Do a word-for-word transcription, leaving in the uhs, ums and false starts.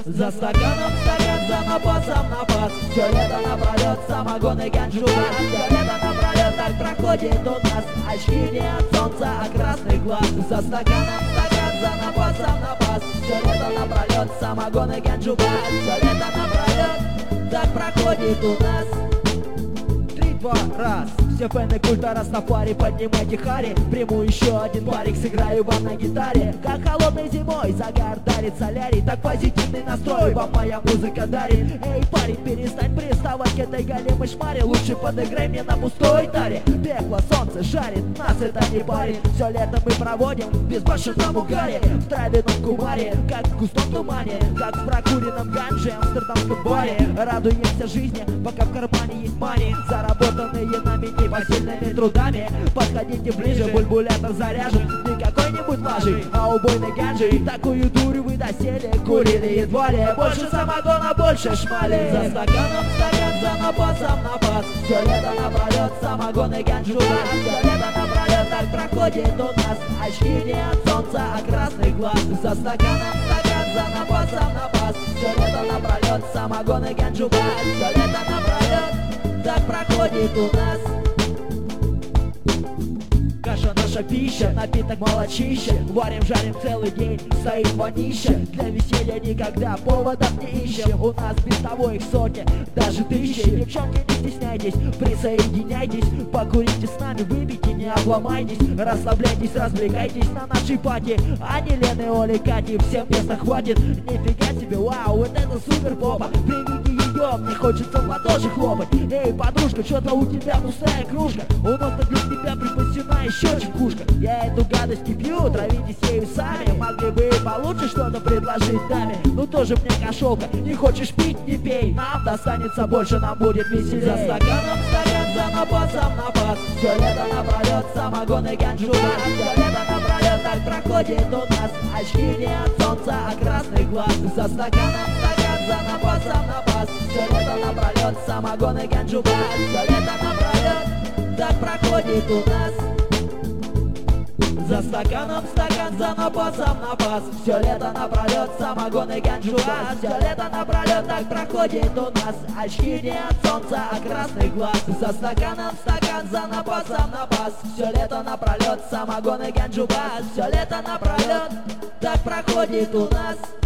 За стаканом стакан, за напасом напас. Все лето напролет самогон и ганджуба. Все лето напролет так проходит у нас. Очки не от солнца, а красный глаз. За стаканом стакан, за напасом напас. Все лето напролет самогон и ганджуба. Все лето напролет так проходит у нас. Три, два, раз. Все фэны культа Растафари, поднимайте хари. Приму еще один парик, сыграю вам на гитаре. Как холодной зимой загар дарит солярий, так позитивный настрой вам моя музыка дарит. Эй, парень, перестань приставать к этой големой шмаре. Лучше подыграй мне на пустой таре. Пекло, солнце жарит, нас это не парит. Все лето мы проводим в безбашенном угаре, в травяном кумаре, как в густом тумане, как в прокуренном ганже, амстердамском баре. Радуемся жизни, пока в кармане есть мани, заработанные нами непосильными трудами. Подходите ближе, бульбулятор заряжен не какой-нибудь лажей, а убойной ганжей. Такую дурь вы доселе курили едва ли. Больше самогона, больше шмали. За стаканом стакан, за напасом напас. Все лето напролет самогон и ганджуба. Все лето напролет так проходит у нас. Очки не от солнца, а красный глаз. За стаканом стакан, за напасом напас. Все лето напролет самогон и ганджуба. Все лето напролет так проходит у нас. Каша наша пища, напиток молочище. Варим, жарим целый день, стоит вонища. Для веселья никогда поводов не ищем. У нас без того их сотни, даже тысячи. Девчонки, не стесняйтесь, присоединяйтесь. Покурите с нами, выпейте, не обломайтесь. Расслабляйтесь, развлекайтесь на нашей пати. А не Лены, Оли, Кати, всем места хватит. Нифига себе, вау, вот это супер попа. Примите ее, мне хочется в ладоши хлопать. Эй, подружка, что-то у тебя пустая кружка. У нас для тебя припасена еще чекушка. Я эту гадость не пью, травитесь ею сами. Могли бы и получше что-то предложить даме. Ну тоже мне кошелка, не хочешь пить, не пей. Нам достанется больше, нам будет веселее. За стаканом стакан, за напасом напас. Все лето напролет самогон и ганджуба. Все лето напролет так проходит у нас. Очки не от солнца, а красный глаз. За стаканом стакан, за напасом напас. Все лето напролет самогон и ганджуба. Все лето напролет так проходит у нас. За стаканом стакан, за напасом напас. Все лето напролет самогон и ганджуба. Все лето напролет так проходит у нас. Очки не от солнца, а красный глаз. За стаканом стакан, за напасом напас. Все лето напролет самогон и ганджуба. Все лето напролет так проходит у нас.